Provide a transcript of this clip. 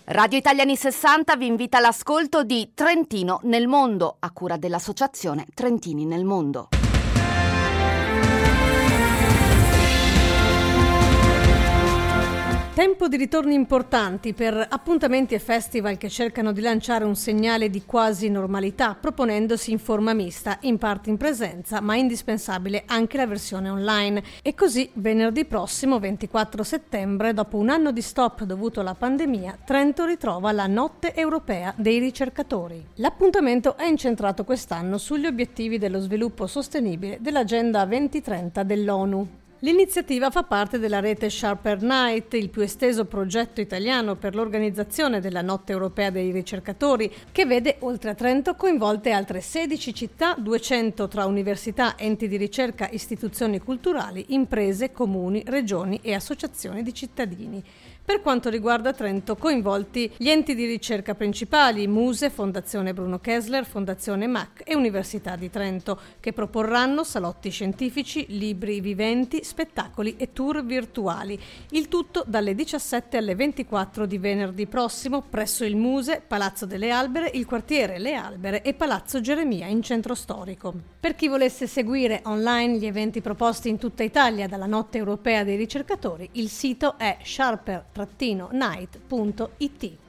Radio Italiani 60 vi invita all'ascolto di Trentino nel mondo, a cura dell'associazione Trentini nel mondo. Tempo di ritorni importanti per appuntamenti e festival che cercano di lanciare un segnale di quasi normalità, proponendosi in forma mista, in parte in presenza, ma indispensabile anche la versione online. E così venerdì prossimo, 24 settembre, dopo un anno di stop dovuto alla pandemia, Trento ritrova la Notte Europea dei Ricercatori. L'appuntamento è incentrato quest'anno sugli obiettivi dello sviluppo sostenibile dell'Agenda 2030 dell'ONU. L'iniziativa fa parte della rete Sharper Night, il più esteso progetto italiano per l'organizzazione della Notte Europea dei Ricercatori, che vede oltre a Trento coinvolte altre 16 città, 200 tra università, enti di ricerca, istituzioni culturali, imprese, comuni, regioni e associazioni di cittadini. Per quanto riguarda Trento, coinvolti gli enti di ricerca principali, Muse, Fondazione Bruno Kessler, Fondazione MAC e Università di Trento, che proporranno salotti scientifici, libri viventi, spettacoli e tour virtuali. Il tutto dalle 17 alle 24 di venerdì prossimo presso il Muse, Palazzo delle Albere, il quartiere Le Albere e Palazzo Geremia in centro storico. Per chi volesse seguire online gli eventi proposti in tutta Italia dalla Notte Europea dei Ricercatori, il sito è sharper-night.it.